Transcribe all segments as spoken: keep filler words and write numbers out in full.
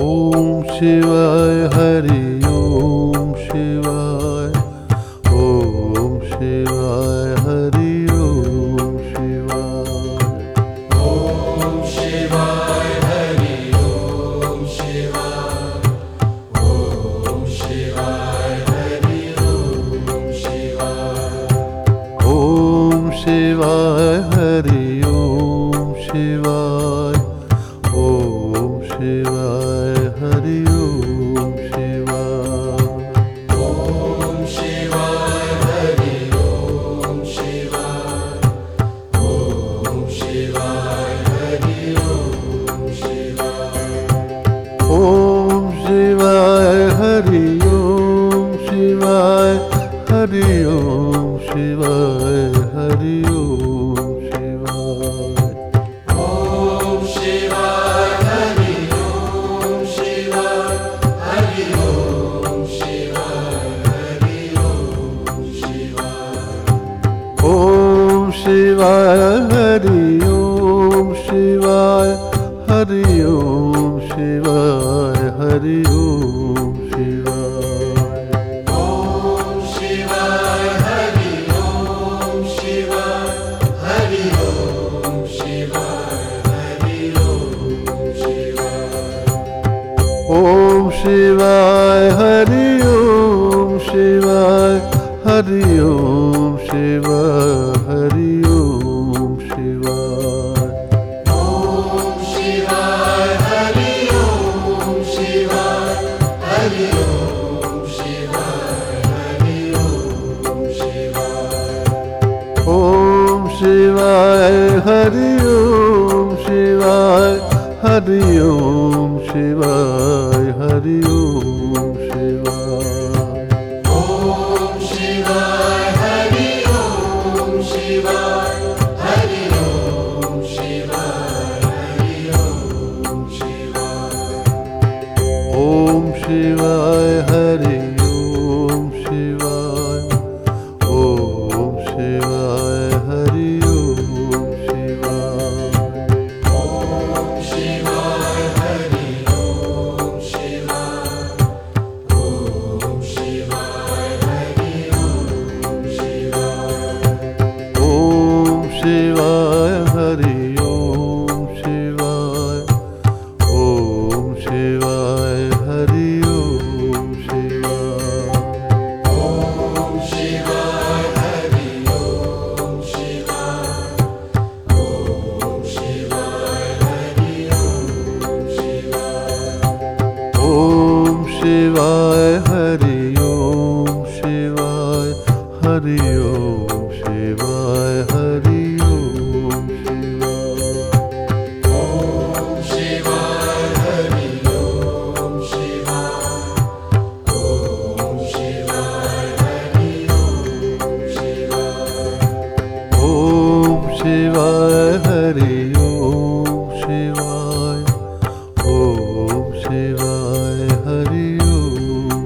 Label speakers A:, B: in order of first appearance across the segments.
A: ओम शिवाय हरि ओम शिवाय ओम शिवाय हरि ओम शिवाय
B: ओम शिवाय हरि ओम शिवाय ओम शिवाय हरि ओम शिवाय
A: ओम शिवाय हरि ओम शिवाय ओम शिवाय हरि ओम शिवाय
B: ओम शिवाय हरि ओम शिवाय ओम शिवाय हरि ओम शिवाय
A: ओम शिवाय हरि ओम शिवाय हरि ओम शिवाय हरि ओम शिवाय
B: ओम शिवाय हरि ओम शिवाय हरि ओम शिवाय हरि ओम शिवाय
A: ओम शिवाय हरि ओम शिवाय हरि ओम शिवाय हरि ओम शिवाय
B: ओम शिवाय हरि ओम शिवाय हरि ओम शिवाय हरि ओम शिवाय
A: ओम शिवाय हरि ओम शिवाय हरि ओम शिवाय हरि ओम शिवाय
B: ओम शिवाय हरि ओम शिवाय हरि ओम शिवाय हरि ओम शिवाय
A: ओम शिवाय हरि ओम शिवाय हरि ओम शिवाय हरि ओम शिवाय
B: ओम शिवाय हरि ओम शिवाय हरि ओम शिवाय हरि ओम शिवाय
A: ओम शिवाय हरि ओम शिवाय ओम शिवाय हरि ओम शिवाय
B: ओम शिवाय हरि ओम शिवाय ओम शिवाय हरि ओम शिवाय
A: ओम शिवाय हरि ओम शिवाय ओम शिवाय हरि ओम शिवाय
B: ओम शिवाय हरि ओम शिवाय ओम शिवाय हरि ओम शिवाय
A: ओम शिवाय हरि ओम शिवाय हरि ओम शिवाय हरि ओम शिवाय
B: ओम शिवाय हरि ओम शिवाय ओम शिवाय हरि ओम शिवाय
A: ओम शिवाय हरि ओम शिवाय ओम शिवाय हरि ओम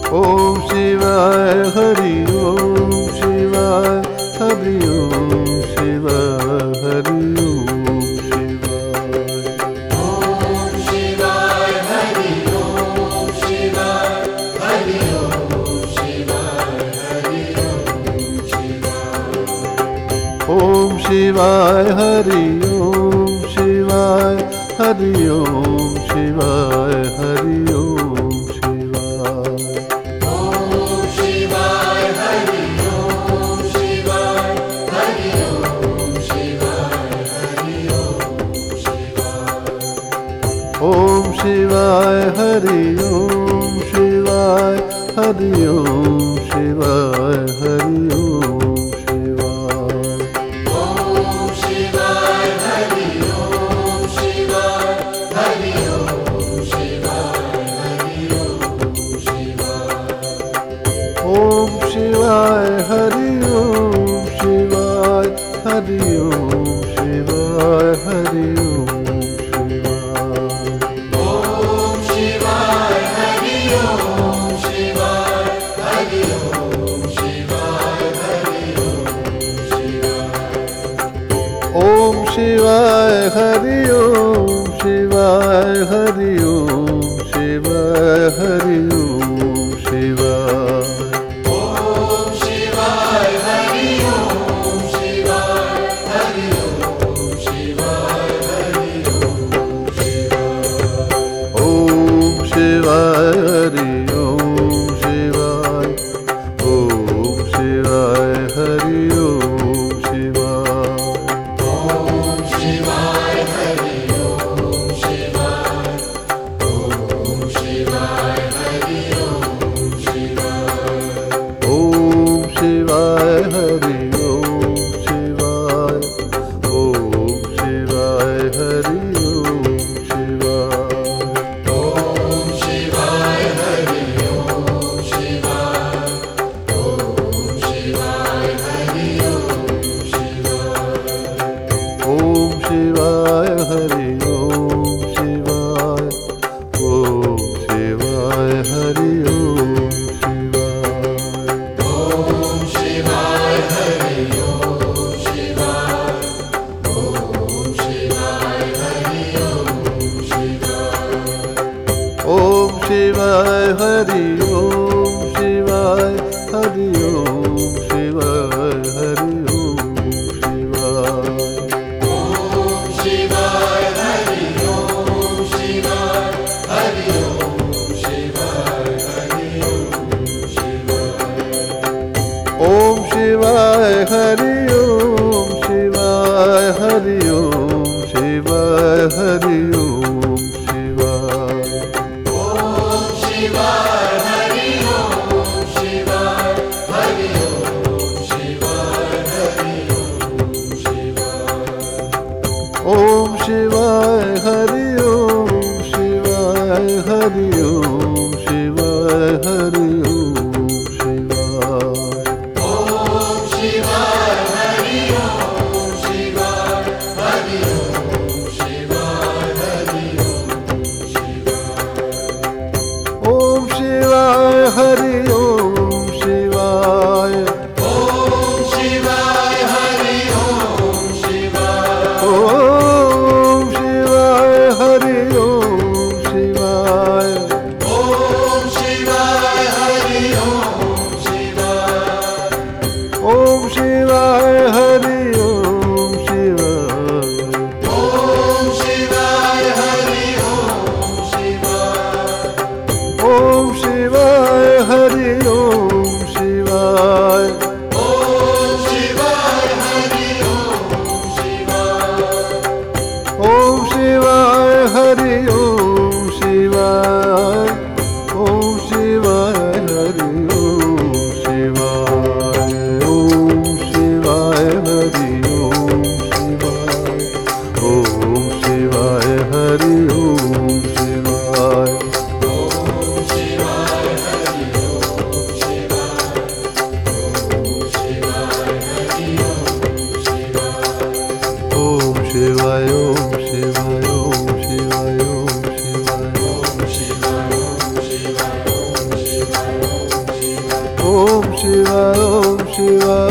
A: ओम शिवाय हरि ओम शिवाय हरि ओम शिवाय हरि ओम शिवाय ओम शिवाय हरि ओम शिवाय हरि ओम शिवाय हरि ओम शिवाय ओम शिवाय हरि ओम शिवाय हरि ओम शिवाय हरि ओम ओम शिवाय हरि ओम शिवाय हरि ओम शिवाय हरि ओम ओम शिवाय हरि ओम शिवाय हरि ओम शिवाय हरि ओम ओम शिवाय हरि ओम शिवाय ओम शिवाय